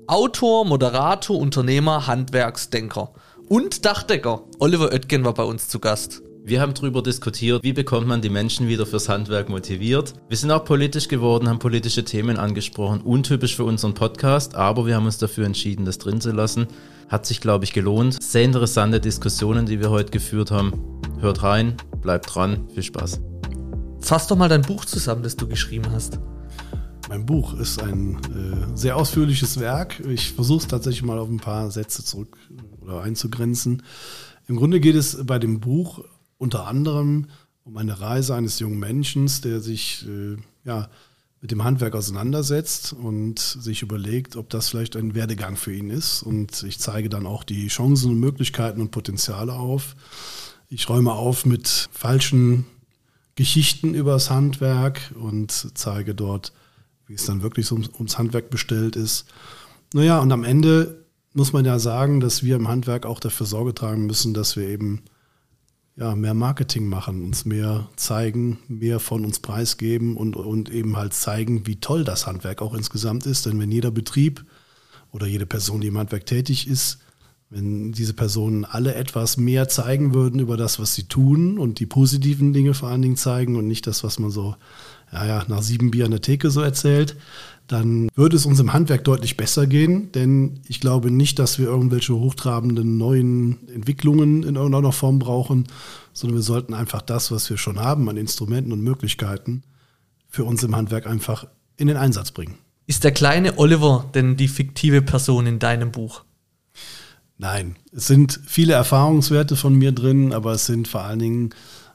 Autor, Moderator, Unternehmer, Handwerksdenker und Dachdecker. Oliver Oetgen war bei uns zu Gast. Wir haben darüber diskutiert, wie bekommt man die Menschen wieder fürs Handwerk motiviert. Wir sind auch politisch geworden, haben politische Themen angesprochen, untypisch für unseren Podcast, aber wir haben uns dafür entschieden, das drin zu lassen. Hat sich, glaube ich, gelohnt. Sehr interessante Diskussionen, die wir heute geführt haben. Hört rein, bleibt dran, viel Spaß. Fass doch mal dein Buch zusammen, das du geschrieben hast. Mein Buch ist ein sehr ausführliches Werk. Ich versuche es tatsächlich mal auf ein paar Sätze zurück oder einzugrenzen. Im Grunde geht es bei dem Buch unter anderem um eine Reise eines jungen Menschen, der sich mit dem Handwerk auseinandersetzt und sich überlegt, ob das vielleicht ein Werdegang für ihn ist. Und ich zeige dann auch die Chancen und Möglichkeiten und Potenziale auf. Ich räume auf mit falschen Geschichten über das Handwerk und zeige dort, wie es dann wirklich ums Handwerk bestellt ist. Naja, und am Ende muss man ja sagen, dass wir im Handwerk auch dafür Sorge tragen müssen, dass wir eben mehr Marketing machen, uns mehr zeigen, mehr von uns preisgeben und eben halt zeigen, wie toll das Handwerk auch insgesamt ist. Denn wenn jeder Betrieb oder jede Person, die im Handwerk tätig ist, wenn diese Personen alle etwas mehr zeigen würden über das, was sie tun und die positiven Dinge vor allen Dingen zeigen und nicht das, was man so nach 7 Bier an der Theke so erzählt, dann würde es uns im Handwerk deutlich besser gehen. Denn ich glaube nicht, dass wir irgendwelche hochtrabenden neuen Entwicklungen in irgendeiner Form brauchen, sondern wir sollten einfach das, was wir schon haben an Instrumenten und Möglichkeiten, für uns im Handwerk einfach in den Einsatz bringen. Ist der kleine Oliver denn die fiktive Person in deinem Buch? Nein, es sind viele Erfahrungswerte von mir drin, aber es sind vor allen Dingen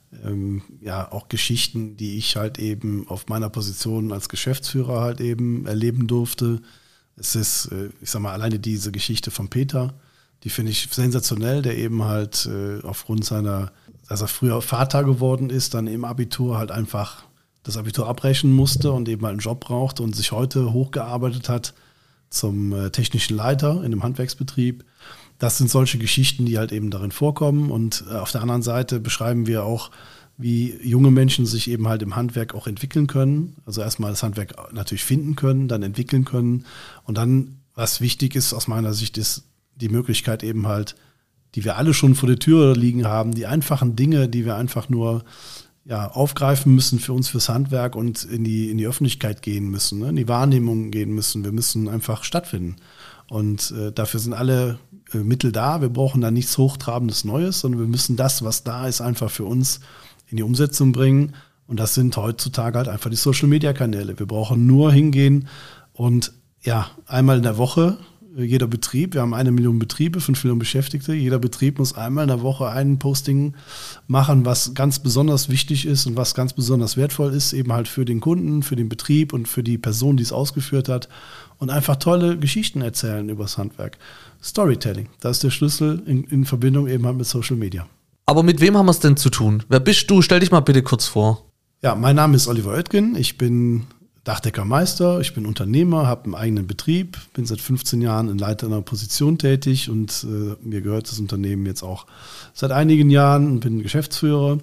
auch Geschichten, die ich halt eben auf meiner Position als Geschäftsführer halt eben erleben durfte. Es ist, alleine diese Geschichte von Peter, die finde ich sensationell, der eben halt aufgrund dass er früher Vater geworden ist, dann im Abitur halt einfach das Abitur abbrechen musste und eben halt einen Job brauchte und sich heute hochgearbeitet hat zum technischen Leiter in einem Handwerksbetrieb. Das sind solche Geschichten, die halt eben darin vorkommen. Und auf der anderen Seite beschreiben wir auch, wie junge Menschen sich eben halt im Handwerk auch entwickeln können. Also erstmal das Handwerk natürlich finden können, dann entwickeln können. Und dann, was wichtig ist aus meiner Sicht, ist die Möglichkeit eben halt, die wir alle schon vor der Tür liegen haben, die einfachen Dinge, die wir einfach nur aufgreifen müssen für uns, fürs Handwerk und in die Öffentlichkeit gehen müssen, in die Wahrnehmung gehen müssen. Wir müssen einfach stattfinden. Und dafür sind alle Mittel da. Wir brauchen da nichts Hochtrabendes Neues, sondern wir müssen das, was da ist, einfach für uns in die Umsetzung bringen. Und das sind heutzutage halt einfach die Social-Media-Kanäle. Wir brauchen nur hingehen und einmal in der Woche, jeder Betrieb, wir haben 1 Million Betriebe, 5 Millionen Beschäftigte, jeder Betrieb muss einmal in der Woche ein Posting machen, was ganz besonders wichtig ist und was ganz besonders wertvoll ist, eben halt für den Kunden, für den Betrieb und für die Person, die es ausgeführt hat. Und einfach tolle Geschichten erzählen über das Handwerk. Storytelling, das ist der Schlüssel in Verbindung eben halt mit Social Media. Aber mit wem haben wir es denn zu tun? Wer bist du? Stell dich mal bitte kurz vor. Ja, mein Name ist Oliver Oetgen. Ich bin Dachdeckermeister, ich bin Unternehmer, habe einen eigenen Betrieb, bin seit 15 Jahren in leitender Position tätig und mir gehört das Unternehmen jetzt auch seit einigen Jahren und bin Geschäftsführer.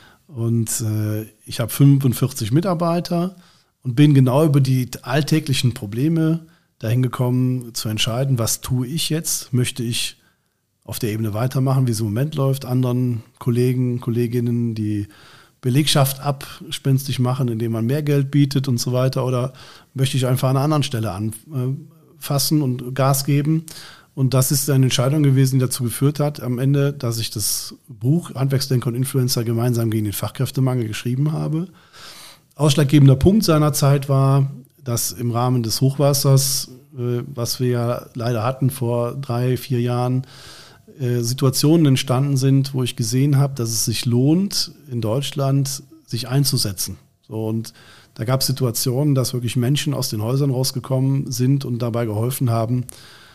Und ich habe 45 Mitarbeiter. Und bin genau über die alltäglichen Probleme dahin gekommen, zu entscheiden, was tue ich jetzt? Möchte ich auf der Ebene weitermachen, wie es im Moment läuft, anderen Kollegen, Kolleginnen die Belegschaft abspenstig machen, indem man mehr Geld bietet und so weiter? Oder möchte ich einfach an einer anderen Stelle anfassen und Gas geben? Und das ist eine Entscheidung gewesen, die dazu geführt hat, am Ende, dass ich das Buch Handwerksdenker und Influencer gemeinsam gegen den Fachkräftemangel geschrieben habe. Ausschlaggebender Punkt seiner Zeit war, dass im Rahmen des Hochwassers, was wir ja leider hatten vor 3-4 Jahren, Situationen entstanden sind, wo ich gesehen habe, dass es sich lohnt, in Deutschland sich einzusetzen. So, und da gab es Situationen, dass wirklich Menschen aus den Häusern rausgekommen sind und dabei geholfen haben,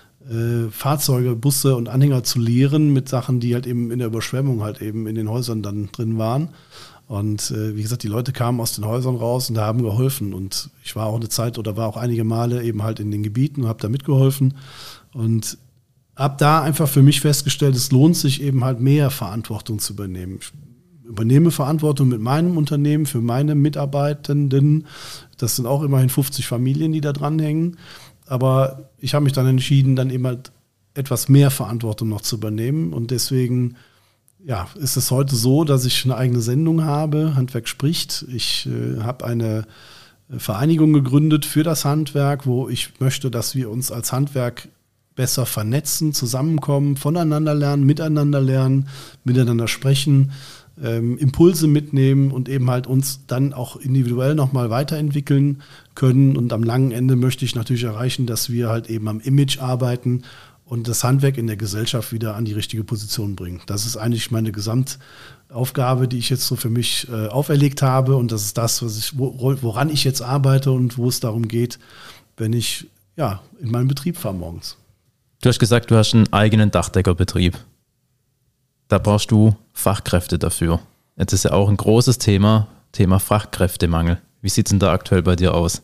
Fahrzeuge, Busse und Anhänger zu leeren mit Sachen, die halt eben in der Überschwemmung halt eben in den Häusern dann drin waren. Und wie gesagt, die Leute kamen aus den Häusern raus und da haben geholfen. Und ich war auch eine Zeit oder war auch einige Male eben halt in den Gebieten und habe da mitgeholfen. Und habe da einfach für mich festgestellt, es lohnt sich eben halt mehr Verantwortung zu übernehmen. Ich übernehme Verantwortung mit meinem Unternehmen für meine Mitarbeitenden. Das sind auch immerhin 50 Familien, die da dranhängen. aber ich habe mich dann entschieden, dann eben halt etwas mehr Verantwortung noch zu übernehmen. Und deswegen ist es heute so, dass ich eine eigene Sendung habe, Handwerk spricht. Ich habe eine Vereinigung gegründet für das Handwerk, wo ich möchte, dass wir uns als Handwerk besser vernetzen, zusammenkommen, voneinander lernen, miteinander sprechen, Impulse mitnehmen und eben halt uns dann auch individuell nochmal weiterentwickeln können. Und am langen Ende möchte ich natürlich erreichen, dass wir halt eben am Image arbeiten und das Handwerk in der Gesellschaft wieder an die richtige Position bringen. Das ist eigentlich meine Gesamtaufgabe, die ich jetzt so für mich auferlegt habe. Und das ist das, woran ich jetzt arbeite und wo es darum geht, wenn ich in meinen Betrieb fahre morgens. Du hast gesagt, du hast einen eigenen Dachdeckerbetrieb. Da brauchst du Fachkräfte dafür. Jetzt ist ja auch ein großes Thema Fachkräftemangel. Wie sieht es denn da aktuell bei dir aus?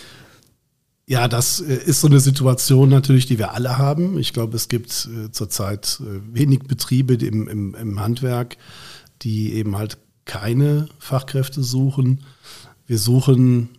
Ja, das ist so eine Situation natürlich, die wir alle haben. Ich glaube, es gibt zurzeit wenig Betriebe im Handwerk, die eben halt keine Fachkräfte suchen. Wir suchen,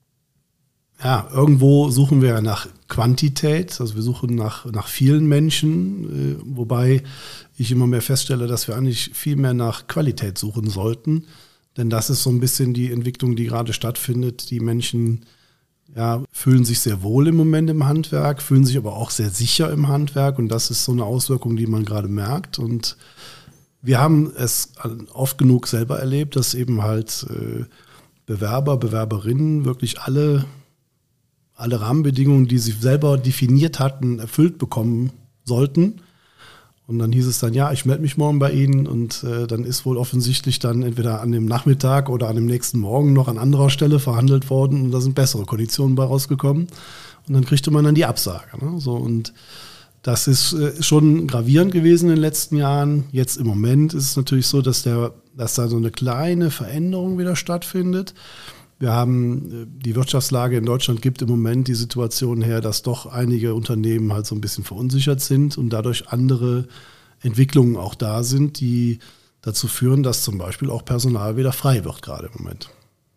irgendwo suchen wir nach Quantität, also wir suchen nach vielen Menschen, wobei ich immer mehr feststelle, dass wir eigentlich viel mehr nach Qualität suchen sollten. Denn das ist so ein bisschen die Entwicklung, die gerade stattfindet. Die Menschen fühlen sich sehr wohl im Moment im Handwerk, fühlen sich aber auch sehr sicher im Handwerk. Und das ist so eine Auswirkung, die man gerade merkt. Und wir haben es oft genug selber erlebt, dass eben halt Bewerber, Bewerberinnen wirklich alle Rahmenbedingungen, die sie selber definiert hatten, erfüllt bekommen sollten. Und dann hieß es dann, ich melde mich morgen bei Ihnen und dann ist wohl offensichtlich dann entweder an dem Nachmittag oder an dem nächsten Morgen noch an anderer Stelle verhandelt worden und da sind bessere Konditionen bei rausgekommen und dann kriegte man dann die Absage. Ne? So, und das ist schon gravierend gewesen in den letzten Jahren. Jetzt im Moment ist es natürlich so, dass da so eine kleine Veränderung wieder stattfindet. Wir haben, die Wirtschaftslage in Deutschland gibt im Moment die Situation her, dass doch einige Unternehmen halt so ein bisschen verunsichert sind und dadurch andere Entwicklungen auch da sind, die dazu führen, dass zum Beispiel auch Personal wieder frei wird gerade im Moment.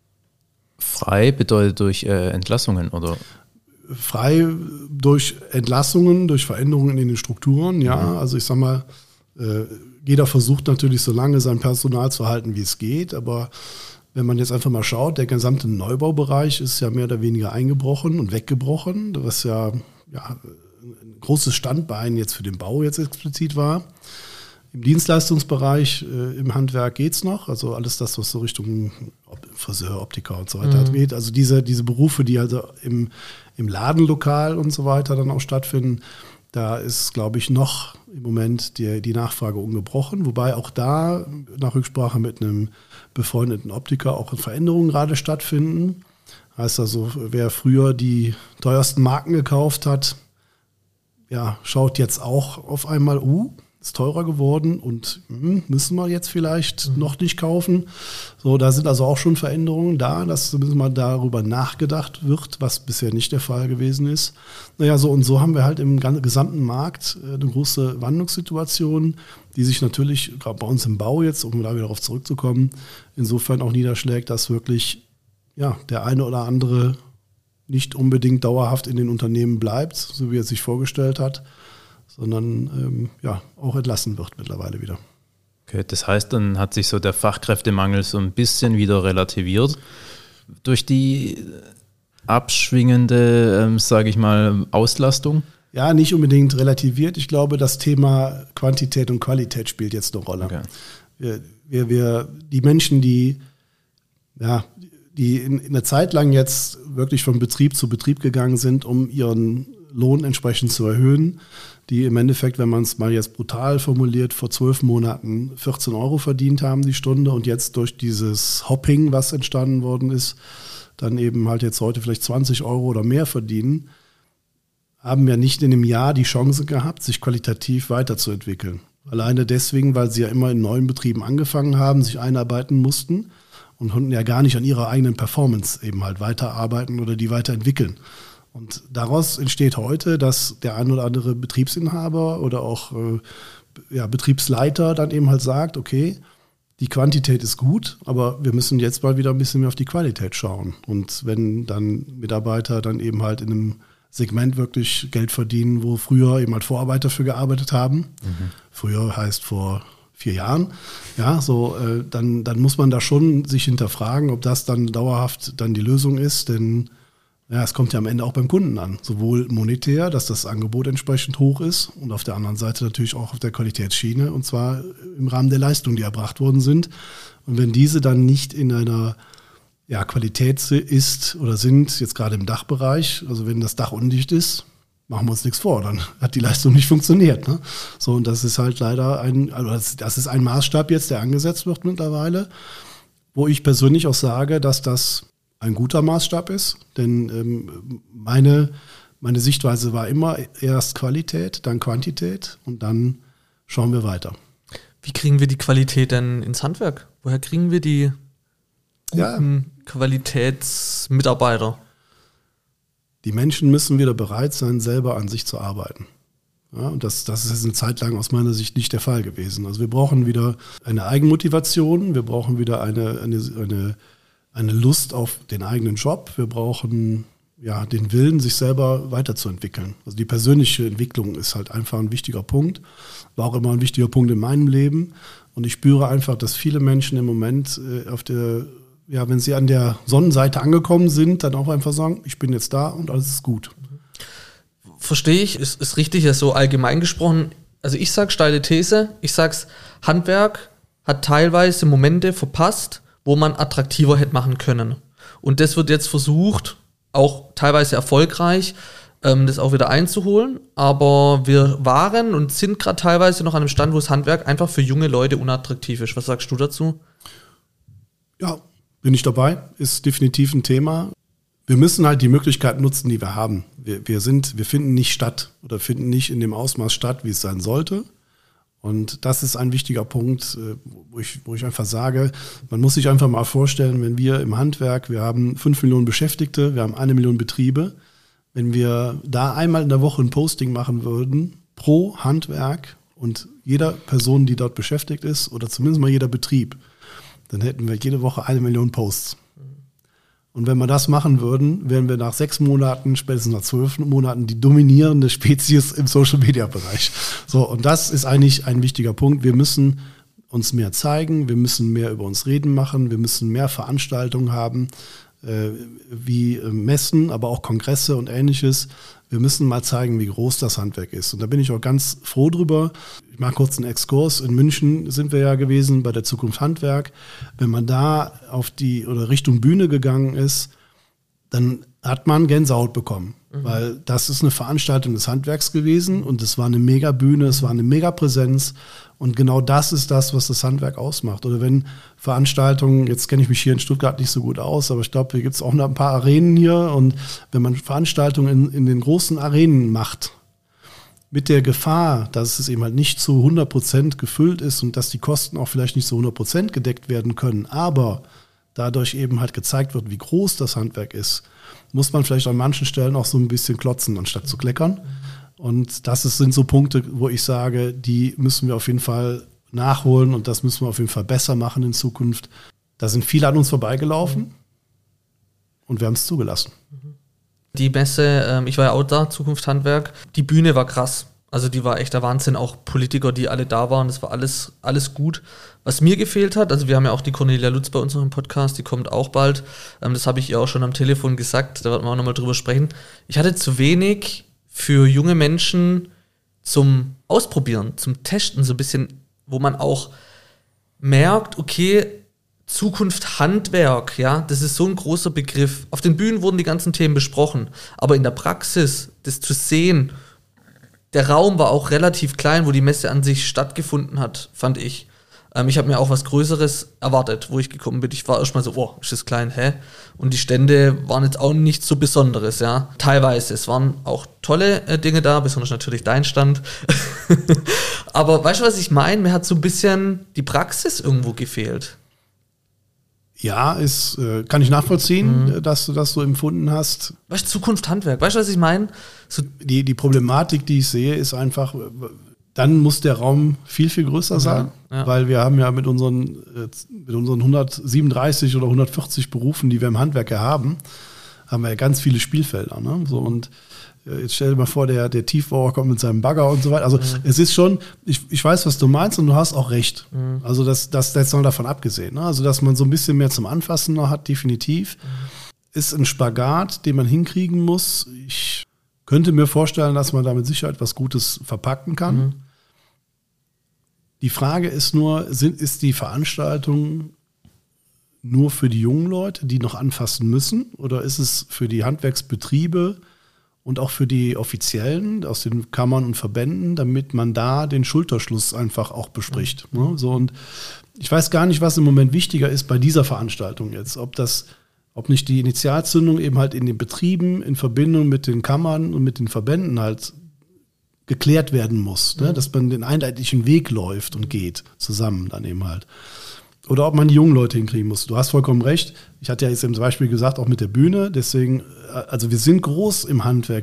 Frei bedeutet durch Entlassungen, oder? Frei durch Entlassungen, durch Veränderungen in den Strukturen, Also ich sag mal, jeder versucht natürlich so lange sein Personal zu halten, wie es geht, aber wenn man jetzt einfach mal schaut, der gesamte Neubaubereich ist ja mehr oder weniger eingebrochen und weggebrochen, was ein großes Standbein jetzt für den Bau jetzt explizit war. Im Dienstleistungsbereich, im Handwerk geht's noch, also alles das, was so Richtung Friseur, Optiker und so weiter geht. Also diese Berufe, die also im Ladenlokal und so weiter dann auch stattfinden, da ist, glaube ich, noch im Moment die Nachfrage ungebrochen, wobei auch da nach Rücksprache mit einem befreundeten Optiker auch Veränderungen gerade stattfinden. Heißt also, wer früher die teuersten Marken gekauft hat, schaut jetzt auch auf einmal, ist teurer geworden und müssen wir jetzt vielleicht noch nicht kaufen. So, da sind also auch schon Veränderungen da, dass zumindest mal darüber nachgedacht wird, was bisher nicht der Fall gewesen ist. So haben wir halt im gesamten Markt eine große Wandlungssituation, die sich natürlich gerade bei uns im Bau jetzt, um da wieder darauf zurückzukommen, insofern auch niederschlägt, dass wirklich der eine oder andere nicht unbedingt dauerhaft in den Unternehmen bleibt, so wie er sich vorgestellt hat, sondern auch entlassen wird mittlerweile wieder. Okay, das heißt, dann hat sich so der Fachkräftemangel so ein bisschen wieder relativiert durch die abschwingende, Auslastung? Ja, nicht unbedingt relativiert. Ich glaube, das Thema Quantität und Qualität spielt jetzt eine Rolle. Okay. Die Menschen, die in einer Zeit lang jetzt wirklich von Betrieb zu Betrieb gegangen sind, um ihren Lohn entsprechend zu erhöhen, die im Endeffekt, wenn man es mal jetzt brutal formuliert, vor 12 Monaten 14 € verdient haben die Stunde und jetzt durch dieses Hopping, was entstanden worden ist, dann eben halt jetzt heute vielleicht 20 € oder mehr verdienen, haben ja nicht in einem Jahr die Chance gehabt, sich qualitativ weiterzuentwickeln. Alleine deswegen, weil sie ja immer in neuen Betrieben angefangen haben, sich einarbeiten mussten und konnten ja gar nicht an ihrer eigenen Performance eben halt weiterarbeiten oder die weiterentwickeln. Und daraus entsteht heute, dass der ein oder andere Betriebsinhaber oder auch Betriebsleiter dann eben halt sagt, okay, die Quantität ist gut, aber wir müssen jetzt mal wieder ein bisschen mehr auf die Qualität schauen. Und wenn dann Mitarbeiter dann eben halt in einem Segment wirklich Geld verdienen, wo früher eben halt Vorarbeiter für gearbeitet haben. Früher heißt vor 4 Jahren. Ja, so, dann muss man da schon sich hinterfragen, ob das dann dauerhaft dann die Lösung ist, denn ja, es kommt ja am Ende auch beim Kunden an. Sowohl monetär, dass das Angebot entsprechend hoch ist und auf der anderen Seite natürlich auch auf der Qualitätsschiene und zwar im Rahmen der Leistungen, die erbracht worden sind. Und wenn diese dann nicht in einer Qualität ist oder sind, jetzt gerade im Dachbereich, also wenn das Dach undicht ist, machen wir uns nichts vor, dann hat die Leistung nicht funktioniert. Ne? So, und das ist halt leider das ist ein Maßstab jetzt, der angesetzt wird mittlerweile, wo ich persönlich auch sage, dass das ein guter Maßstab ist, denn meine Sichtweise war immer erst Qualität, dann Quantität und dann schauen wir weiter. Wie kriegen wir die Qualität denn ins Handwerk? Woher kriegen wir die guten Qualitätsmitarbeiter? Die Menschen müssen wieder bereit sein, selber an sich zu arbeiten. Ja, und das ist eine Zeit lang aus meiner Sicht nicht der Fall gewesen. Also wir brauchen wieder eine Eigenmotivation, wir brauchen wieder eine Lust auf den eigenen Job, wir brauchen den Willen, sich selber weiterzuentwickeln. Also die persönliche Entwicklung ist halt einfach ein wichtiger Punkt, war auch immer ein wichtiger Punkt in meinem Leben. Und ich spüre einfach, dass viele Menschen im Moment wenn sie an der Sonnenseite angekommen sind, dann auch einfach sagen, ich bin jetzt da und alles ist gut. Verstehe ich, ist richtig, ist so allgemein gesprochen. Also ich sage steile These, ich sag's, Handwerk hat teilweise Momente verpasst, wo man attraktiver hätte machen können. Und das wird jetzt versucht, auch teilweise erfolgreich, das auch wieder einzuholen. Aber wir waren und sind gerade teilweise noch an einem Stand, wo das Handwerk einfach für junge Leute unattraktiv ist. Was sagst du dazu? Ja, bin ich dabei, ist definitiv ein Thema. Wir müssen halt die Möglichkeiten nutzen, die wir haben. Wir finden nicht statt oder finden nicht in dem Ausmaß statt, wie es sein sollte. Und das ist ein wichtiger Punkt, wo ich einfach sage, man muss sich einfach mal vorstellen, wenn wir im Handwerk, wir haben 5 Millionen Beschäftigte, wir haben 1 Million Betriebe, wenn wir da einmal in der Woche ein Posting machen würden, pro Handwerk und jeder Person, die dort beschäftigt ist oder zumindest mal jeder Betrieb, dann hätten wir jede Woche 1 Million Posts. Und wenn wir das machen würden, wären wir nach 6 Monaten, spätestens nach 12 Monaten, die dominierende Spezies im Social-Media-Bereich. So, und das ist eigentlich ein wichtiger Punkt. Wir müssen uns mehr zeigen, wir müssen mehr über uns reden machen, wir müssen mehr Veranstaltungen haben, wie Messen, aber auch Kongresse und Ähnliches. Wir müssen mal zeigen, wie groß das Handwerk ist. Und da bin ich auch ganz froh drüber. Ich mache kurz einen Exkurs. In München sind wir ja gewesen bei der Zukunft Handwerk. Wenn man da Richtung Bühne gegangen ist, dann hat man Gänsehaut bekommen. Weil das ist eine Veranstaltung des Handwerks gewesen und es war eine Mega-Bühne, es war eine Mega-Präsenz. Und genau das ist das, was das Handwerk ausmacht. Oder wenn Veranstaltungen, jetzt kenne ich mich hier in Stuttgart nicht so gut aus, aber ich glaube, hier gibt es auch noch ein paar Arenen hier. Und wenn man Veranstaltungen in den großen Arenen macht, mit der Gefahr, dass es eben halt nicht zu 100% gefüllt ist und dass die Kosten auch vielleicht nicht zu 100% gedeckt werden können, aber dadurch eben halt gezeigt wird, wie groß das Handwerk ist, muss man vielleicht an manchen Stellen auch so ein bisschen klotzen, anstatt zu kleckern. Und sind so Punkte, wo ich sage, die müssen wir auf jeden Fall nachholen und das müssen wir auf jeden Fall besser machen in Zukunft. Da sind viele an uns vorbeigelaufen und wir haben es zugelassen. Die Messe, ich war ja auch da, Zukunft Handwerk, die Bühne war krass. Also die war echt der Wahnsinn, auch Politiker, die alle da waren, das war alles gut. Was mir gefehlt hat, also wir haben ja auch die Cornelia Lutz bei uns noch im Podcast, die kommt auch bald, das habe ich ihr auch schon am Telefon gesagt, da werden wir auch nochmal drüber sprechen. Ich hatte zu wenig für junge Menschen zum Ausprobieren, zum Testen, so ein bisschen, wo man auch merkt, okay, Zukunft Handwerk, ja, das ist so ein großer Begriff. Auf den Bühnen wurden die ganzen Themen besprochen, aber in der Praxis, das zu sehen, der Raum war auch relativ klein, wo die Messe an sich stattgefunden hat, fand ich. Ich habe mir auch was Größeres erwartet, wo ich gekommen bin. Ich war erstmal so, oh, ist das klein, hä? Und die Stände waren jetzt auch nichts so Besonderes, ja. Teilweise, es waren auch tolle Dinge da, besonders natürlich dein Stand. Aber weißt du, was ich meine? Mir hat so ein bisschen die Praxis irgendwo gefehlt. Ja, kann ich nachvollziehen, dass du das so empfunden hast. Weißt du, Zukunft Handwerk, weißt du, was ich meine? So die Problematik, die ich sehe, ist einfach, dann muss der Raum viel, viel größer sein, weil wir haben ja mit unseren 137 oder 140 Berufen, die wir im Handwerk haben wir ja ganz viele Spielfelder. Ne? So, und Jetzt stell dir mal vor, der Tiefbauer kommt mit seinem Bagger und so weiter. Also es ist schon, ich weiß, was du meinst und du hast auch recht. Also das jetzt noch davon abgesehen. Ne? Also dass man so ein bisschen mehr zum Anfassen noch hat, definitiv. Ist ein Spagat, den man hinkriegen muss. Ich könnte mir vorstellen, dass man da mit Sicherheit was Gutes verpacken kann. Die Frage ist nur, ist die Veranstaltung nur für die jungen Leute, die noch anfassen müssen? Oder ist es für die Handwerksbetriebe und auch für die Offiziellen aus den Kammern und Verbänden, damit man da den Schulterschluss einfach auch bespricht? Ne? So, und ich weiß gar nicht, was im Moment wichtiger ist bei dieser Veranstaltung jetzt. Ob nicht die Initialzündung eben halt in den Betrieben in Verbindung mit den Kammern und mit den Verbänden halt geklärt werden muss, ne? Dass man den einheitlichen Weg läuft und geht zusammen dann eben halt. Oder ob man die jungen Leute hinkriegen muss. Du hast vollkommen recht. Ich hatte ja jetzt im Beispiel gesagt, auch mit der Bühne. Deswegen, also wir sind groß im Handwerk.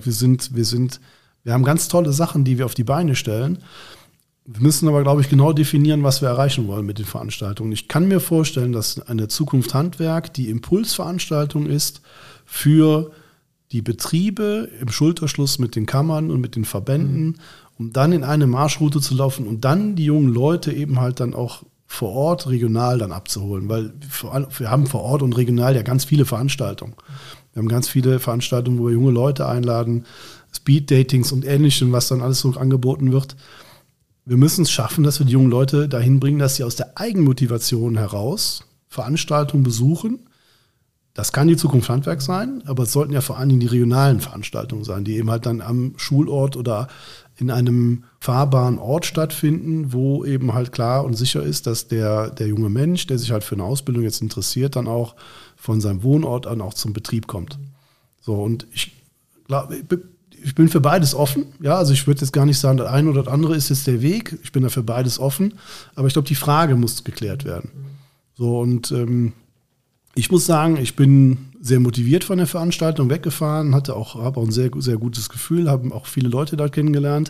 Wir haben ganz tolle Sachen, die wir auf die Beine stellen. Wir müssen aber, glaube ich, genau definieren, was wir erreichen wollen mit den Veranstaltungen. Ich kann mir vorstellen, dass eine Zukunft Handwerk die Impulsveranstaltung ist für die Betriebe im Schulterschluss mit den Kammern und mit den Verbänden, um dann in eine Marschroute zu laufen und dann die jungen Leute eben halt dann auch vor Ort, regional dann abzuholen. Weil wir haben vor Ort und regional ja ganz viele Veranstaltungen. Wir haben ganz viele Veranstaltungen, wo wir junge Leute einladen, Speed-Datings und Ähnlichem, was dann alles so angeboten wird. Wir müssen es schaffen, dass wir die jungen Leute dahin bringen, dass sie aus der Eigenmotivation heraus Veranstaltungen besuchen. Das kann die Zukunft Handwerk sein, aber es sollten ja vor allen Dingen die regionalen Veranstaltungen sein, die eben halt dann am Schulort oder in einem fahrbaren Ort stattfinden, wo eben halt klar und sicher ist, dass der junge Mensch, der sich halt für eine Ausbildung jetzt interessiert, dann auch von seinem Wohnort an auch zum Betrieb kommt. So, und ich glaube, ich bin für beides offen. Ja, also ich würde jetzt gar nicht sagen, das eine oder das andere ist jetzt der Weg. Ich bin da für beides offen. Aber ich glaube, die Frage muss geklärt werden. So, und ich muss sagen, ich bin sehr motiviert von der Veranstaltung weggefahren, habe auch ein sehr, sehr gutes Gefühl, habe auch viele Leute da kennengelernt.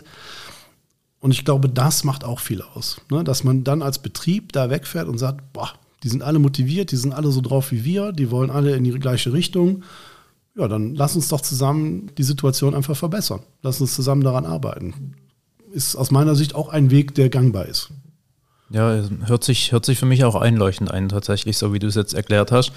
Und ich glaube, das macht auch viel aus. Ne? Dass man dann als Betrieb da wegfährt und sagt, boah, die sind alle motiviert, die sind alle so drauf wie wir, die wollen alle in die gleiche Richtung. Ja, dann lass uns doch zusammen die Situation einfach verbessern. Lass uns zusammen daran arbeiten. Ist aus meiner Sicht auch ein Weg, der gangbar ist. Ja, hört sich für mich auch einleuchtend ein, tatsächlich, so wie du es jetzt erklärt hast.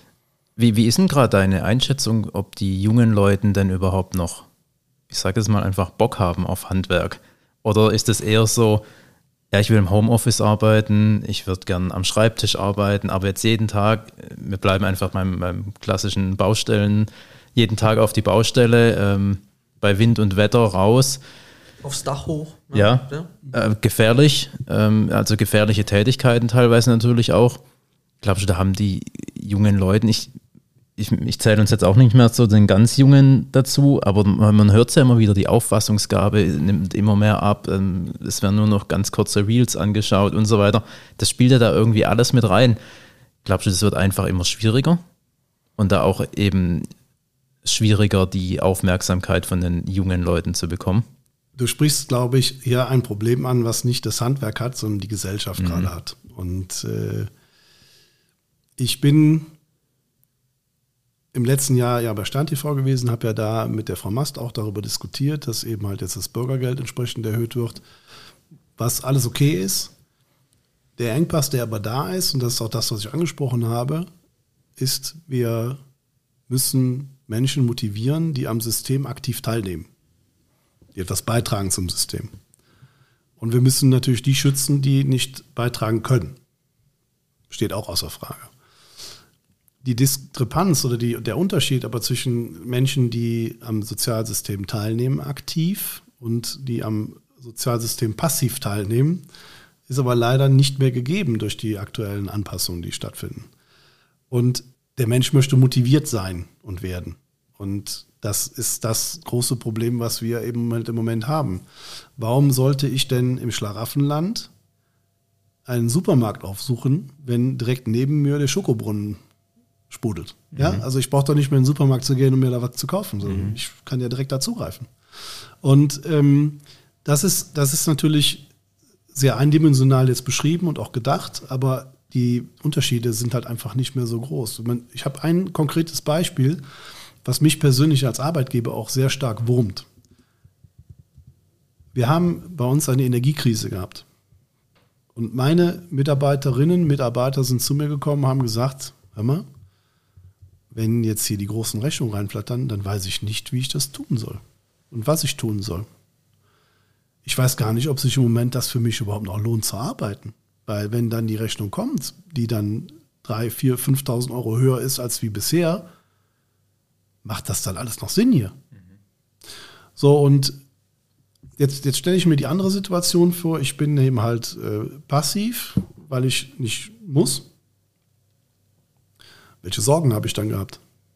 Wie ist denn gerade deine Einschätzung, ob die jungen Leute denn überhaupt noch, ich sage jetzt mal einfach, Bock haben auf Handwerk? Oder ist es eher so, ja, ich will im Homeoffice arbeiten, ich würde gern am Schreibtisch arbeiten, aber jetzt jeden Tag, wir bleiben einfach beim klassischen Baustellen, jeden Tag auf die Baustelle, bei Wind und Wetter raus. Aufs Dach hoch. Ne? Ja, gefährlich, also gefährliche Tätigkeiten teilweise natürlich auch. Glaubst du, da haben die jungen Leute, ich zähle uns jetzt auch nicht mehr zu den ganz Jungen dazu, aber man hört es ja immer wieder, die Auffassungsgabe nimmt immer mehr ab, es werden nur noch ganz kurze Reels angeschaut und so weiter. Das spielt ja da irgendwie alles mit rein. Glaubst du, das wird einfach immer schwieriger und da auch eben schwieriger, die Aufmerksamkeit von den jungen Leuten zu bekommen? Du sprichst, glaube ich, hier ein Problem an, was nicht das Handwerk hat, sondern die Gesellschaft gerade hat. Und ich bin im letzten Jahr ja bei Stern TV gewesen, habe ja da mit der Frau Mast auch darüber diskutiert, dass eben halt jetzt das Bürgergeld entsprechend erhöht wird, was alles okay ist. Der Engpass, der aber da ist, und das ist auch das, was ich angesprochen habe, ist, wir müssen Menschen motivieren, die am System aktiv teilnehmen, die etwas beitragen zum System. Und wir müssen natürlich die schützen, die nicht beitragen können. Steht auch außer Frage. Die Diskrepanz oder der Unterschied aber zwischen Menschen, die am Sozialsystem teilnehmen, aktiv, und die am Sozialsystem passiv teilnehmen, ist aber leider nicht mehr gegeben durch die aktuellen Anpassungen, die stattfinden. Und der Mensch möchte motiviert sein und werden. Und das ist das große Problem, was wir eben im Moment haben. Warum sollte ich denn im Schlaraffenland einen Supermarkt aufsuchen, wenn direkt neben mir der Schokobrunnen sprudelt? Ja, also ich brauche doch nicht mehr in den Supermarkt zu gehen, um mir da was zu kaufen, sondern ich kann ja direkt dazugreifen. Und das ist natürlich sehr eindimensional jetzt beschrieben und auch gedacht, aber die Unterschiede sind halt einfach nicht mehr so groß. Ich habe ein konkretes Beispiel. was mich persönlich als Arbeitgeber auch sehr stark wurmt. Wir haben bei uns eine Energiekrise gehabt. Und meine Mitarbeiterinnen und Mitarbeiter sind zu mir gekommen und haben gesagt, hör mal, wenn jetzt hier die großen Rechnungen reinflattern, dann weiß ich nicht, wie ich das tun soll und was ich tun soll. Ich weiß gar nicht, ob sich im Moment das für mich überhaupt noch lohnt zu arbeiten. Weil wenn dann die Rechnung kommt, die dann 3.000, 4.000, 5.000 Euro höher ist als wie bisher, macht das dann alles noch Sinn hier? So, und jetzt stelle ich mir die andere Situation vor. Ich bin eben halt passiv, weil ich nicht muss. Welche Sorgen habe ich dann gehabt?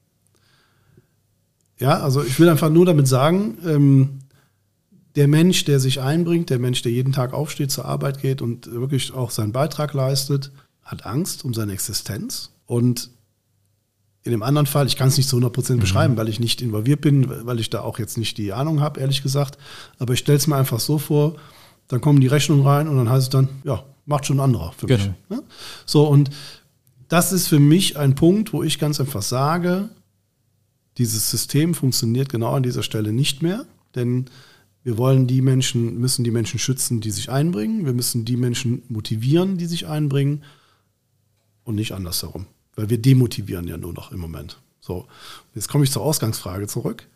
Ja, also ich will einfach nur damit sagen, der Mensch, der sich einbringt, der Mensch, der jeden Tag aufsteht, zur Arbeit geht und wirklich auch seinen Beitrag leistet, hat Angst um seine Existenz. Und in dem anderen Fall, ich kann es nicht zu 100% beschreiben, weil ich nicht involviert bin, weil ich da auch jetzt nicht die Ahnung habe, ehrlich gesagt. Aber ich stelle es mir einfach so vor, dann kommen die Rechnungen rein und dann heißt es dann, ja, macht schon ein anderer für mich. Ja? So, und das ist für mich ein Punkt, wo ich ganz einfach sage, dieses System funktioniert genau an dieser Stelle nicht mehr, denn wir müssen die Menschen schützen, die sich einbringen. Wir müssen die Menschen motivieren, die sich einbringen und nicht andersherum. Weil wir demotivieren ja nur noch im Moment. So, jetzt komme ich zur Ausgangsfrage zurück.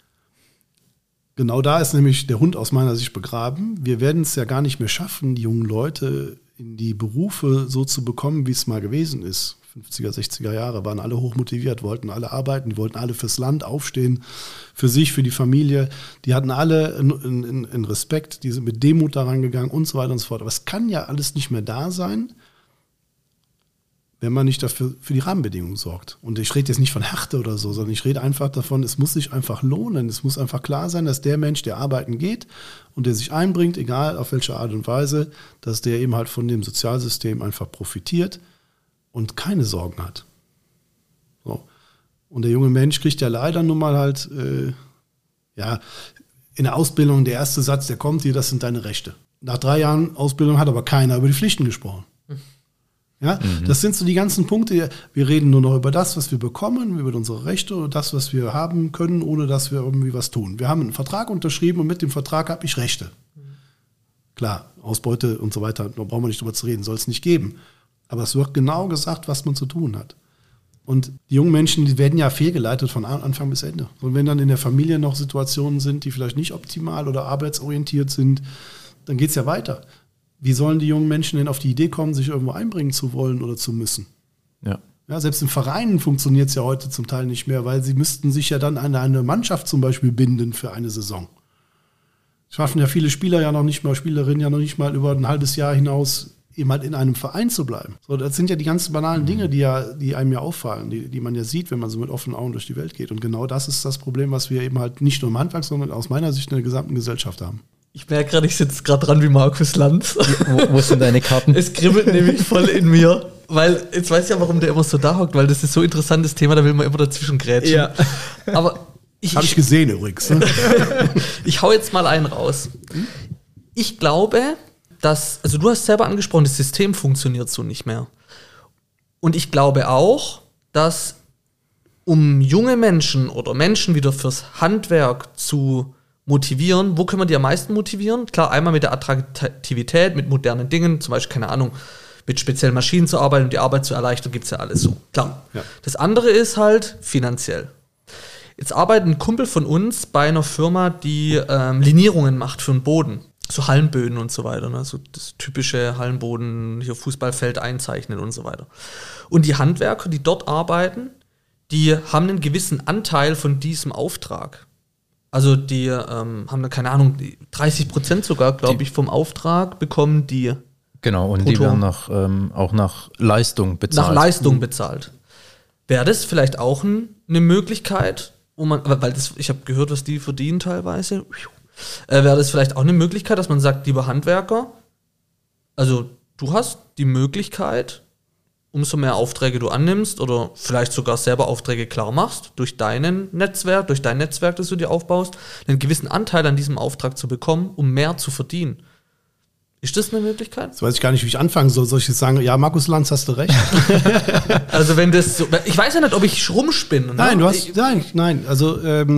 Genau da ist nämlich der Hund aus meiner Sicht begraben. Wir werden es ja gar nicht mehr schaffen, die jungen Leute in die Berufe so zu bekommen, wie es mal gewesen ist. 50er, 60er Jahre waren alle hochmotiviert, wollten alle arbeiten, die wollten alle fürs Land aufstehen, für sich, für die Familie. Die hatten alle einen Respekt, die sind mit Demut daran gegangen und so weiter und so fort. Aber es kann ja alles nicht mehr da sein, wenn man nicht dafür für die Rahmenbedingungen sorgt. Und ich rede jetzt nicht von Härte oder so, sondern ich rede einfach davon, es muss sich einfach lohnen. Es muss einfach klar sein, dass der Mensch, der arbeiten geht und der sich einbringt, egal auf welche Art und Weise, dass der eben halt von dem Sozialsystem einfach profitiert und keine Sorgen hat. So. Und der junge Mensch kriegt ja leider nun mal halt, in der Ausbildung, der erste Satz, der kommt hier, das sind deine Rechte. Nach 3 Jahren Ausbildung hat aber keiner über die Pflichten gesprochen. Ja, das sind so die ganzen Punkte. Wir reden nur noch über das, was wir bekommen, über unsere Rechte und das, was wir haben können, ohne dass wir irgendwie was tun. Wir haben einen Vertrag unterschrieben und mit dem Vertrag habe ich Rechte. Klar, Ausbeute und so weiter, da brauchen wir nicht drüber zu reden, soll es nicht geben. Aber es wird genau gesagt, was man zu tun hat. Und die jungen Menschen, die werden ja fehlgeleitet von Anfang bis Ende. Und wenn dann in der Familie noch Situationen sind, die vielleicht nicht optimal oder arbeitsorientiert sind, dann geht es ja weiter. Wie sollen die jungen Menschen denn auf die Idee kommen, sich irgendwo einbringen zu wollen oder zu müssen? Ja, selbst in Vereinen funktioniert es ja heute zum Teil nicht mehr, weil sie müssten sich ja dann an eine Mannschaft zum Beispiel binden für eine Saison. Schaffen ja viele Spieler ja noch nicht mal, Spielerinnen ja noch nicht mal über ein halbes Jahr hinaus eben halt in einem Verein zu bleiben. So, das sind ja die ganz banalen Dinge, die einem ja auffallen, die man ja sieht, wenn man so mit offenen Augen durch die Welt geht. Und genau das ist das Problem, was wir eben halt nicht nur im Handwerk, sondern aus meiner Sicht in der gesamten Gesellschaft haben. Ich merke gerade, ich sitze gerade dran wie Markus Lanz. Wo sind deine Karten? Es kribbelt nämlich voll in mir, weil jetzt weiß ich ja, warum der immer so da hockt, weil das ist so ein interessantes Thema, da will man immer dazwischen grätschen. Ja. Aber habe ich gesehen übrigens. Ne? Ich hau jetzt mal einen raus. Ich glaube, also du hast selber angesprochen, das System funktioniert so nicht mehr. Und ich glaube auch, dass um junge Menschen oder Menschen wieder fürs Handwerk zu motivieren, wo können wir die am meisten motivieren? Klar, einmal mit der Attraktivität, mit modernen Dingen, zum Beispiel, keine Ahnung, mit speziellen Maschinen zu arbeiten und die Arbeit zu erleichtern, gibt es ja alles so. Klar. Ja. Das andere ist halt finanziell. Jetzt arbeitet ein Kumpel von uns bei einer Firma, die Linierungen macht für den Boden. So Hallenböden und so weiter. Ne? So das typische Hallenboden, hier Fußballfeld einzeichnen und so weiter. Und die Handwerker, die dort arbeiten, die haben einen gewissen Anteil von diesem Auftrag. Also die haben dann, keine Ahnung, 30% sogar, glaube ich, vom Auftrag bekommen die. Genau, und die werden auch nach Leistung bezahlt. Nach Leistung bezahlt. Wäre das vielleicht auch eine Möglichkeit, ich habe gehört, was die verdienen teilweise, wäre das vielleicht auch eine Möglichkeit, dass man sagt, lieber Handwerker, also du hast die Möglichkeit, umso mehr Aufträge du annimmst oder vielleicht sogar selber Aufträge klar machst, durch dein Netzwerk, das du dir aufbaust, einen gewissen Anteil an diesem Auftrag zu bekommen, um mehr zu verdienen. Ist das eine Möglichkeit? Jetzt weiß ich gar nicht, wie ich anfangen soll. Soll ich jetzt sagen, ja, Markus Lanz, hast du recht? Also wenn das so, ich weiß ja nicht, ob ich rumspinne. Nein, nein. Also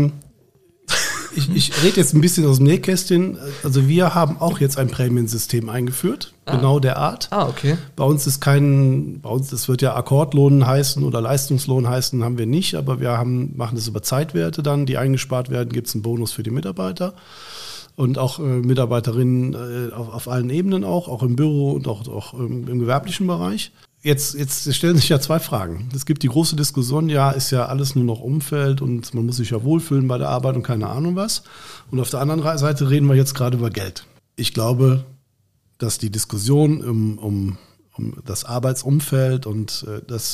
ich rede jetzt ein bisschen aus dem Nähkästchen. Also wir haben auch jetzt ein Prämiensystem eingeführt, genau der Art. Okay. Bei uns das wird ja Akkordlohn heißen oder Leistungslohn heißen, haben wir nicht, aber machen das über Zeitwerte dann, die eingespart werden, gibt es einen Bonus für die Mitarbeiter. Und auch Mitarbeiterinnen auf allen Ebenen auch im Büro und auch im gewerblichen Bereich. Jetzt stellen sich ja zwei Fragen. Es gibt die große Diskussion, ist ja alles nur noch Umfeld und man muss sich ja wohlfühlen bei der Arbeit und keine Ahnung was. Und auf der anderen Seite reden wir jetzt gerade über Geld. Ich glaube, dass die Diskussion um das Arbeitsumfeld und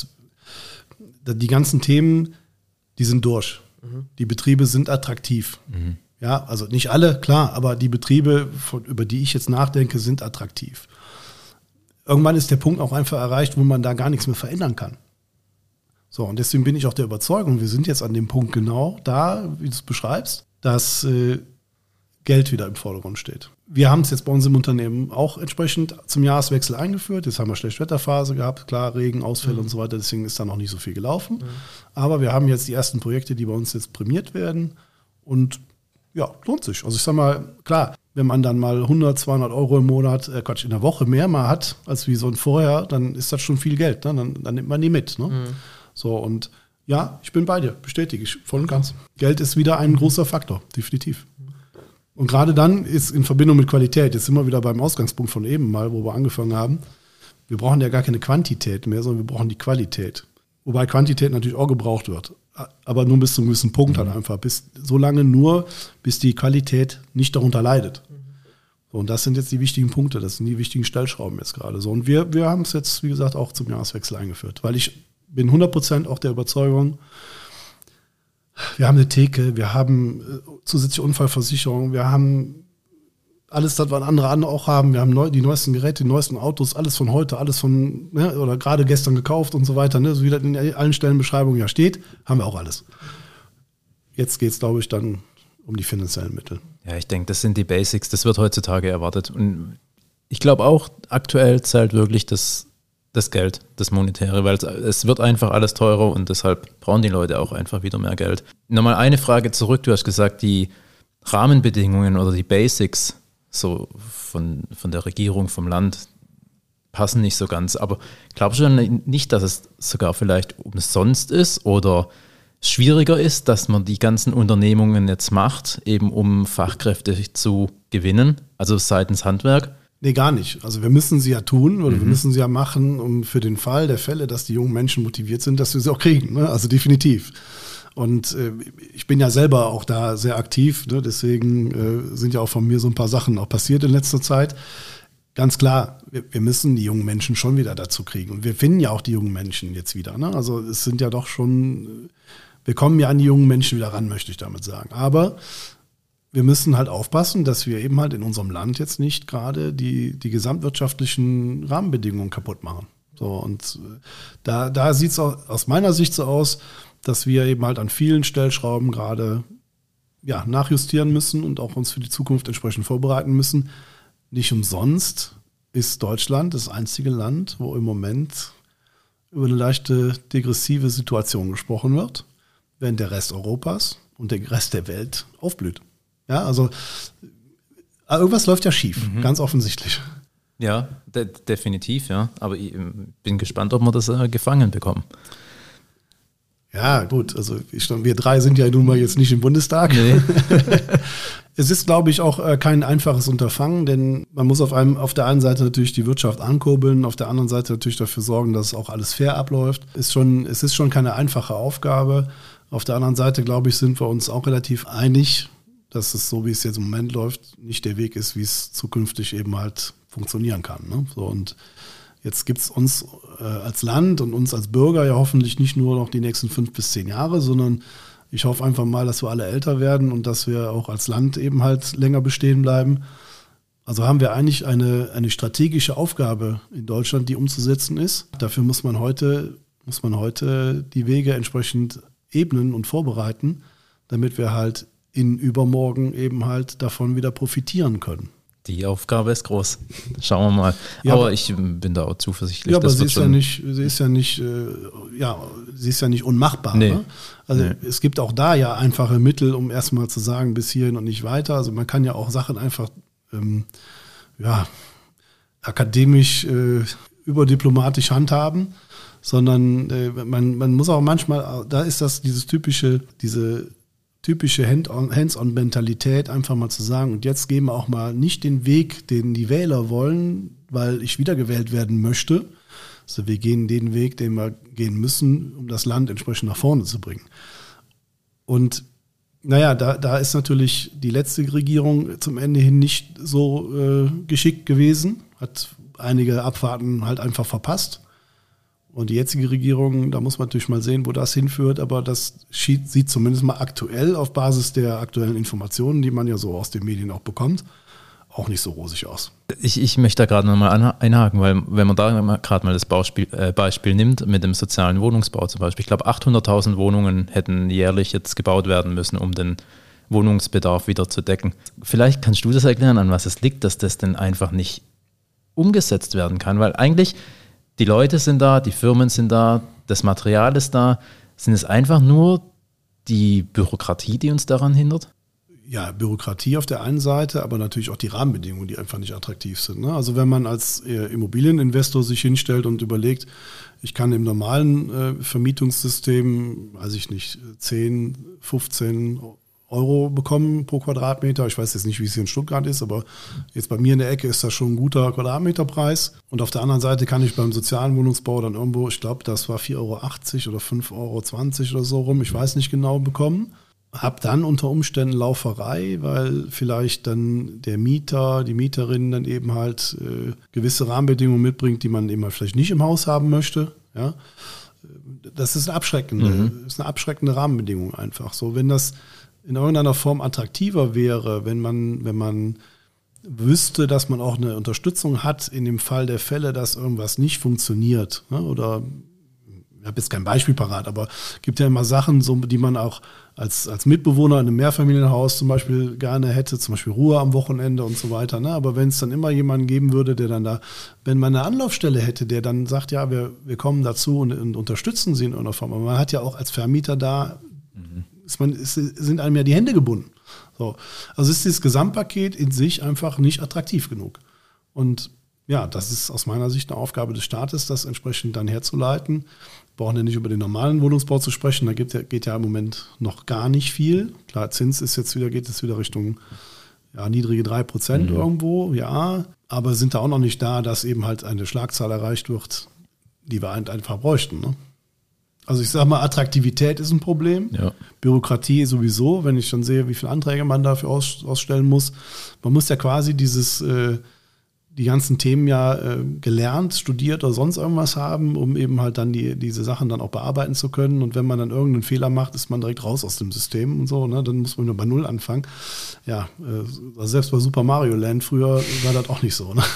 die ganzen Themen, die sind durch. Die Betriebe sind attraktiv. Ja, also nicht alle, klar, aber die Betriebe, über die ich jetzt nachdenke, sind attraktiv. Irgendwann ist der Punkt auch einfach erreicht, wo man da gar nichts mehr verändern kann. So, und deswegen bin ich auch der Überzeugung, wir sind jetzt an dem Punkt genau da, wie du es beschreibst, dass Geld wieder im Vordergrund steht. Wir haben es jetzt bei uns im Unternehmen auch entsprechend zum Jahreswechsel eingeführt. Jetzt haben wir Schlechtwetterphase gehabt, klar, Regen, Ausfälle und so weiter, deswegen ist da noch nicht so viel gelaufen. Aber wir haben jetzt die ersten Projekte, die bei uns jetzt prämiert werden und ja, lohnt sich. Also ich sag mal, klar, wenn man dann mal 100, 200 Euro im Monat, in der Woche mehr mal hat, als wie so ein vorher, dann ist das schon viel Geld. Ne? Dann nimmt man die mit. Ne? So, und ja, ich bin bei dir, bestätige ich voll und ganz. Geld ist wieder ein großer Faktor, definitiv. Und gerade dann ist in Verbindung mit Qualität, jetzt sind wir wieder beim Ausgangspunkt von eben mal, wo wir angefangen haben, wir brauchen ja gar keine Quantität mehr, sondern wir brauchen die Qualität. Wobei Quantität natürlich auch gebraucht wird. Aber nur bis zu einem gewissen Punkt halt einfach. So lange nur, bis die Qualität nicht darunter leidet. So, und das sind jetzt die wichtigen Punkte, das sind die wichtigen Stellschrauben jetzt gerade so. Und wir haben es jetzt, wie gesagt, auch zum Jahreswechsel eingeführt. Weil ich bin 100% auch der Überzeugung, wir haben eine Theke, wir haben zusätzliche Unfallversicherung, wir haben alles das, was andere auch haben. Wir haben die neuesten Geräte, die neuesten Autos, alles von heute, alles von, oder gerade gestern gekauft und so weiter, so wie das in allen Stellenbeschreibungen ja steht, haben wir auch alles. Jetzt geht es, glaube ich, dann um die finanziellen Mittel. Ja, ich denke, das sind die Basics, das wird heutzutage erwartet. Und ich glaube auch, aktuell zählt wirklich das Geld, das Monetäre, weil es wird einfach alles teurer und deshalb brauchen die Leute auch einfach wieder mehr Geld. Nochmal eine Frage zurück, du hast gesagt, die Rahmenbedingungen oder die Basics so von der Regierung, vom Land, passen nicht so ganz. Aber glaubst du nicht, dass es sogar vielleicht umsonst ist oder schwieriger ist, dass man die ganzen Unternehmungen jetzt macht, eben um Fachkräfte zu gewinnen, also seitens Handwerk? Nee, gar nicht. Also wir müssen sie ja tun oder wir müssen sie ja machen, um für den Fall der Fälle, dass die jungen Menschen motiviert sind, dass wir sie auch kriegen. Ne? Also definitiv. Und ich bin ja selber auch da sehr aktiv, ne? Deswegen sind ja auch von mir so ein paar Sachen auch passiert in letzter Zeit. Ganz klar, wir müssen die jungen Menschen schon wieder dazu kriegen. Und wir finden ja auch die jungen Menschen jetzt wieder. Ne? Also es sind ja doch schon, wir kommen ja an die jungen Menschen wieder ran, möchte ich damit sagen. Aber wir müssen halt aufpassen, dass wir eben halt in unserem Land jetzt nicht gerade die gesamtwirtschaftlichen Rahmenbedingungen kaputt machen. So, und da sieht es aus meiner Sicht so aus, dass wir eben halt an vielen Stellschrauben gerade nachjustieren müssen und auch uns für die Zukunft entsprechend vorbereiten müssen. Nicht umsonst ist Deutschland das einzige Land, wo im Moment über eine leichte degressive Situation gesprochen wird, während der Rest Europas und der Rest der Welt aufblüht. Ja, also irgendwas läuft ja schief, ganz offensichtlich. Ja, definitiv, ja. Aber ich bin gespannt, ob wir das gefangen bekommen. Ja, gut, also wir drei sind ja nun mal jetzt nicht im Bundestag. Nee. Es ist, glaube ich, auch kein einfaches Unterfangen, denn man muss auf der einen Seite natürlich die Wirtschaft ankurbeln, auf der anderen Seite natürlich dafür sorgen, dass auch alles fair abläuft. Es ist schon keine einfache Aufgabe. Auf der anderen Seite, glaube ich, sind wir uns auch relativ einig, dass es so, wie es jetzt im Moment läuft, nicht der Weg ist, wie es zukünftig eben halt funktionieren kann. Ne? So, und jetzt gibt es uns als Land und uns als Bürger ja hoffentlich nicht nur noch die nächsten 5 bis 10 Jahre, sondern ich hoffe einfach mal, dass wir alle älter werden und dass wir auch als Land eben halt länger bestehen bleiben. Also haben wir eigentlich eine strategische Aufgabe in Deutschland, die umzusetzen ist. Dafür muss man heute die Wege entsprechend ebnen und vorbereiten, damit wir halt in übermorgen eben halt davon wieder profitieren können. Die Aufgabe ist groß. Schauen wir mal. Ja, aber ich bin da auch zuversichtlich. Ja, aber das sie wird ist schon ja nicht unmachbar. Nee. Ne? Also es gibt auch da ja einfache Mittel, um erstmal zu sagen, bis hierhin und nicht weiter. Also man kann ja auch Sachen einfach akademisch überdiplomatisch handhaben, sondern man muss auch manchmal, da ist das diese typische Hands-on-Mentalität, einfach mal zu sagen, und jetzt gehen wir auch mal nicht den Weg, den die Wähler wollen, weil ich wiedergewählt werden möchte. Also wir gehen den Weg, den wir gehen müssen, um das Land entsprechend nach vorne zu bringen. Und naja, da ist natürlich die letzte Regierung zum Ende hin nicht so geschickt gewesen, hat einige Abfahrten halt einfach verpasst. Und die jetzige Regierung, da muss man natürlich mal sehen, wo das hinführt, aber das sieht zumindest mal aktuell auf Basis der aktuellen Informationen, die man ja so aus den Medien auch bekommt, auch nicht so rosig aus. Ich möchte da gerade nochmal einhaken, weil wenn man da gerade mal das Beispiel nimmt mit dem sozialen Wohnungsbau zum Beispiel, ich glaube 800.000 Wohnungen hätten jährlich jetzt gebaut werden müssen, um den Wohnungsbedarf wieder zu decken. Vielleicht kannst du das erklären, an was es liegt, dass das denn einfach nicht umgesetzt werden kann, weil eigentlich die Leute sind da, die Firmen sind da, das Material ist da. Sind es einfach nur die Bürokratie, die uns daran hindert? Ja, Bürokratie auf der einen Seite, aber natürlich auch die Rahmenbedingungen, die einfach nicht attraktiv sind. Ne? Also wenn man als Immobilieninvestor sich hinstellt und überlegt, ich kann im normalen Vermietungssystem, weiß ich nicht, 10, 15 Euro bekommen pro Quadratmeter. Ich weiß jetzt nicht, wie es hier in Stuttgart ist, aber jetzt bei mir in der Ecke ist das schon ein guter Quadratmeterpreis. Und auf der anderen Seite kann ich beim sozialen Wohnungsbau dann irgendwo, ich glaube, das war 4,80 Euro oder 5,20 Euro oder so rum, ich weiß nicht genau, bekommen. Hab dann unter Umständen Lauferei, weil vielleicht dann der Mieter, die Mieterin dann eben halt gewisse Rahmenbedingungen mitbringt, die man eben halt vielleicht nicht im Haus haben möchte. Ja? Das ist eine abschreckende Rahmenbedingung einfach. So, wenn das in irgendeiner Form attraktiver wäre, wenn man wüsste, dass man auch eine Unterstützung hat in dem Fall der Fälle, dass irgendwas nicht funktioniert. Ne? Oder ich habe jetzt kein Beispiel parat, aber es gibt ja immer Sachen, so, die man auch als Mitbewohner in einem Mehrfamilienhaus zum Beispiel gerne hätte, zum Beispiel Ruhe am Wochenende und so weiter. Ne? Aber wenn es dann immer jemanden geben würde, der dann da, wenn man eine Anlaufstelle hätte, der dann sagt, ja, wir kommen dazu und unterstützen sie in irgendeiner Form. Aber man hat ja auch als Vermieter da, sind einem ja die Hände gebunden. So. Also ist dieses Gesamtpaket in sich einfach nicht attraktiv genug. Und ja, das ist aus meiner Sicht eine Aufgabe des Staates, das entsprechend dann herzuleiten. Wir brauchen ja nicht über den normalen Wohnungsbau zu sprechen, da geht ja im Moment noch gar nicht viel. Klar, Zins ist geht jetzt wieder Richtung niedrige 3% irgendwo, ja, aber sind da auch noch nicht da, dass eben halt eine Schlagzahl erreicht wird, die wir einfach bräuchten. Ne? Also ich sage mal, Attraktivität ist ein Problem, Bürokratie sowieso, wenn ich schon sehe, wie viele Anträge man dafür ausstellen muss. Man muss ja quasi die ganzen Themen gelernt, studiert oder sonst irgendwas haben, um eben halt dann diese Sachen dann auch bearbeiten zu können. Und wenn man dann irgendeinen Fehler macht, ist man direkt raus aus dem System und so. Ne? Dann muss man nur bei Null anfangen. Ja, also selbst bei Super Mario Land früher war das auch nicht so. Ne?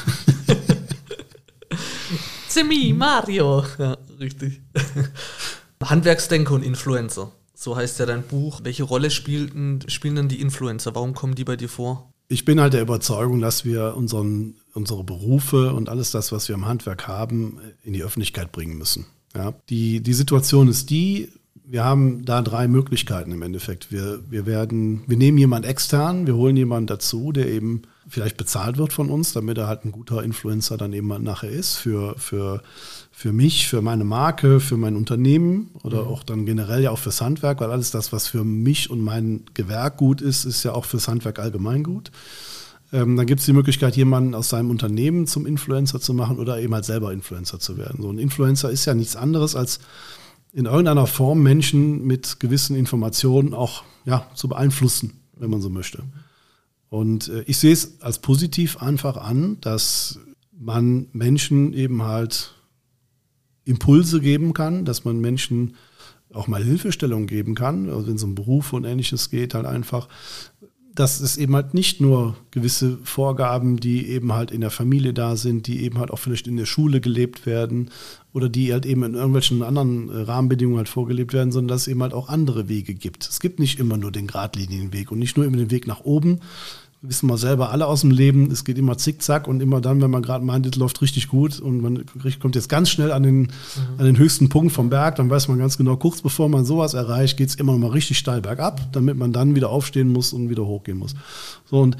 Simi, Mario. Ja, richtig. Handwerksdenker und Influencer. So heißt ja dein Buch. Welche Rolle spielen denn die Influencer? Warum kommen die bei dir vor? Ich bin halt der Überzeugung, dass wir unsere Berufe und alles das, was wir im Handwerk haben, in die Öffentlichkeit bringen müssen. Ja? Die Situation ist wir haben da 3 Möglichkeiten im Endeffekt. Wir nehmen jemanden extern, wir holen jemanden dazu, der eben vielleicht bezahlt wird von uns, damit er halt ein guter Influencer dann eben nachher ist für mich, für meine Marke, für mein Unternehmen oder auch dann generell ja auch fürs Handwerk, weil alles das, was für mich und mein Gewerk gut ist, ist ja auch fürs Handwerk allgemein gut. Dann gibt es die Möglichkeit, jemanden aus seinem Unternehmen zum Influencer zu machen oder eben halt selber Influencer zu werden. So ein Influencer ist ja nichts anderes als in irgendeiner Form Menschen mit gewissen Informationen auch zu beeinflussen, wenn man so möchte. Und ich sehe es als positiv einfach an, dass man Menschen eben halt Impulse geben kann, dass man Menschen auch mal Hilfestellung geben kann, also wenn es um Berufe und Ähnliches geht, halt einfach, dass es eben halt nicht nur gewisse Vorgaben, die eben halt in der Familie da sind, die eben halt auch vielleicht in der Schule gelebt werden oder die halt eben in irgendwelchen anderen Rahmenbedingungen halt vorgelebt werden, sondern dass es eben halt auch andere Wege gibt. Es gibt nicht immer nur den geradlinigen Weg und nicht nur immer den Weg nach oben, wissen wir selber alle aus dem Leben, es geht immer zickzack und immer dann, wenn man gerade meint, das läuft richtig gut und man kommt jetzt ganz schnell an den höchsten Punkt vom Berg, dann weiß man ganz genau, kurz bevor man sowas erreicht, geht es immer noch mal richtig steil bergab, damit man dann wieder aufstehen muss und wieder hochgehen muss. So, und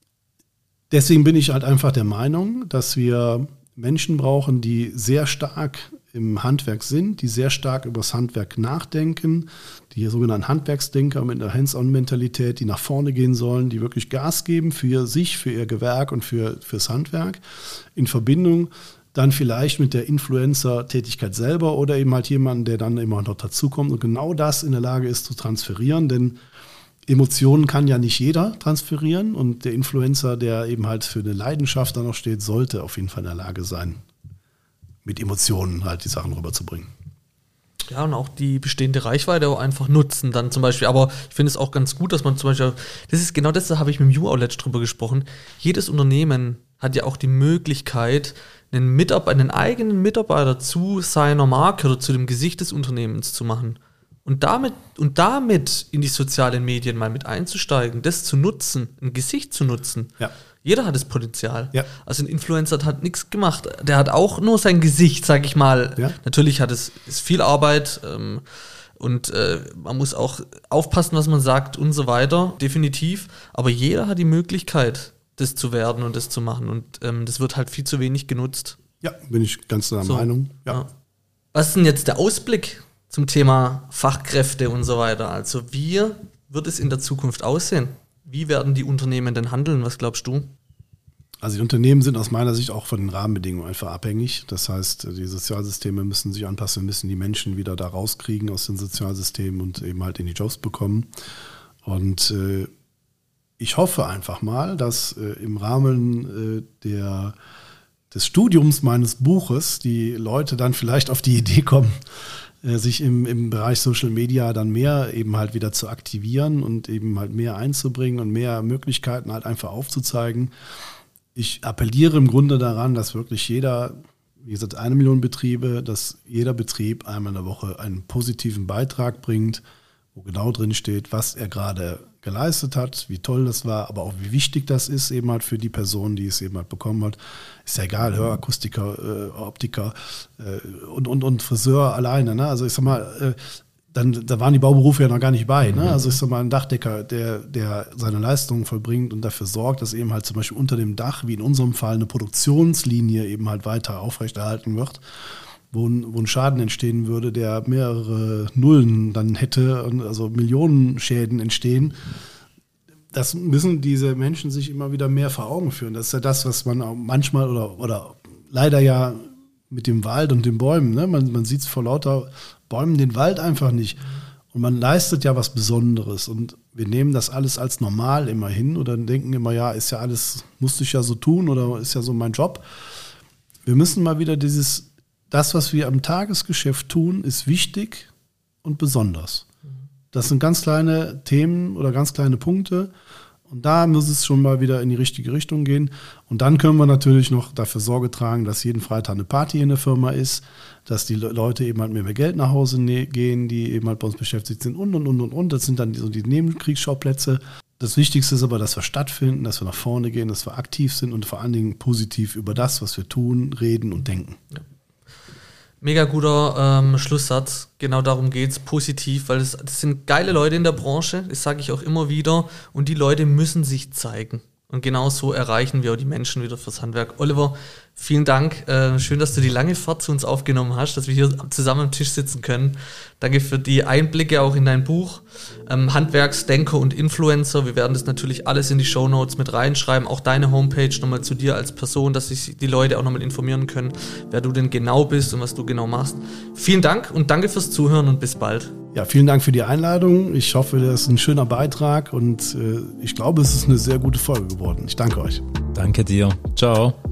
deswegen bin ich halt einfach der Meinung, dass wir Menschen brauchen, die sehr stark im Handwerk sind, die sehr stark über das Handwerk nachdenken, die sogenannten Handwerksdenker mit einer Hands-on-Mentalität, die nach vorne gehen sollen, die wirklich Gas geben für sich, für ihr Gewerk und fürs Handwerk, in Verbindung dann vielleicht mit der Influencer-Tätigkeit selber oder eben halt jemanden, der dann immer noch dazukommt und genau das in der Lage ist zu transferieren, denn Emotionen kann ja nicht jeder transferieren und der Influencer, der eben halt für eine Leidenschaft da noch steht, sollte auf jeden Fall in der Lage sein, mit Emotionen halt die Sachen rüberzubringen. Ja, und auch die bestehende Reichweite auch einfach nutzen dann zum Beispiel. Aber ich finde es auch ganz gut, dass man zum Beispiel, das ist genau das, da habe ich mit dem YouOutlet drüber gesprochen. Jedes Unternehmen hat ja auch die Möglichkeit, einen eigenen Mitarbeiter zu seiner Marke oder zu dem Gesicht des Unternehmens zu machen. Und damit in die sozialen Medien mal mit einzusteigen, das zu nutzen, ein Gesicht zu nutzen. Ja. Jeder hat das Potenzial. Ja. Also ein Influencer hat nichts gemacht. Der hat auch nur sein Gesicht, sag ich mal. Ja. Natürlich ist viel Arbeit und man muss auch aufpassen, was man sagt und so weiter. Definitiv. Aber jeder hat die Möglichkeit, das zu werden und das zu machen. Und das wird halt viel zu wenig genutzt. Ja, bin ich ganz der Meinung. Ja. Was ist denn jetzt der Ausblick zum Thema Fachkräfte und so weiter? Also wie wird es in der Zukunft aussehen? Wie werden die Unternehmen denn handeln? Was glaubst du? Also die Unternehmen sind aus meiner Sicht auch von den Rahmenbedingungen einfach abhängig. Das heißt, die Sozialsysteme müssen sich anpassen, müssen die Menschen wieder da rauskriegen aus den Sozialsystemen und eben halt in die Jobs bekommen. Und ich hoffe einfach mal, dass im Rahmen des Studiums meines Buches die Leute dann vielleicht auf die Idee kommen, sich im Bereich Social Media dann mehr eben halt wieder zu aktivieren und eben halt mehr einzubringen und mehr Möglichkeiten halt einfach aufzuzeigen. Ich appelliere im Grunde daran, dass wirklich jeder, wie gesagt, 1 Million Betriebe, dass jeder Betrieb einmal in der Woche einen positiven Beitrag bringt, wo genau drin steht, was er gerade geleistet hat, wie toll das war, aber auch wie wichtig das ist eben halt für die Person, die es eben halt bekommen hat. Ist ja egal, Hörakustiker, Optiker und Friseur alleine. Ne? Also ich sag mal, da waren die Bauberufe ja noch gar nicht bei. Ne? Also ich sag mal, ein Dachdecker, der seine Leistungen vollbringt und dafür sorgt, dass eben halt zum Beispiel unter dem Dach, wie in unserem Fall, eine Produktionslinie eben halt weiter aufrechterhalten wird, wo ein Schaden entstehen würde, der mehrere Nullen dann hätte, also Millionen Schäden entstehen. Das müssen diese Menschen sich immer wieder mehr vor Augen führen. Das ist ja das, was man auch manchmal oder leider ja mit dem Wald und den Bäumen, ne? Man sieht es vor lauter Bäumen den Wald einfach nicht. Und man leistet ja was Besonderes. Und wir nehmen das alles als normal immer hin oder denken immer, ja, ist ja alles, musste ich ja so tun oder ist ja so mein Job. Wir müssen mal wieder das, was wir am Tagesgeschäft tun, ist wichtig und besonders. Das sind ganz kleine Themen oder ganz kleine Punkte. Und da muss es schon mal wieder in die richtige Richtung gehen. Und dann können wir natürlich noch dafür Sorge tragen, dass jeden Freitag eine Party in der Firma ist, dass die Leute eben halt mehr Geld nach Hause gehen, die eben halt bei uns beschäftigt sind und. Das sind dann so die Nebenkriegsschauplätze. Das Wichtigste ist aber, dass wir stattfinden, dass wir nach vorne gehen, dass wir aktiv sind und vor allen Dingen positiv über das, was wir tun, reden und denken. Ja. Mega guter Schlusssatz. Genau darum geht's, positiv, weil das sind geile Leute in der Branche, das sage ich auch immer wieder. Und die Leute müssen sich zeigen. Und genau so erreichen wir auch die Menschen wieder fürs Handwerk. Oliver, vielen Dank. Schön, dass du die lange Fahrt zu uns aufgenommen hast, dass wir hier zusammen am Tisch sitzen können. Danke für die Einblicke auch in dein Buch. Handwerksdenker und Influencer. Wir werden das natürlich alles in die Shownotes mit reinschreiben. Auch deine Homepage nochmal zu dir als Person, dass sich die Leute auch nochmal informieren können, wer du denn genau bist und was du genau machst. Vielen Dank und danke fürs Zuhören und bis bald. Ja, vielen Dank für die Einladung. Ich hoffe, das ist ein schöner Beitrag und ich glaube, es ist eine sehr gute Folge geworden. Ich danke euch. Danke dir. Ciao.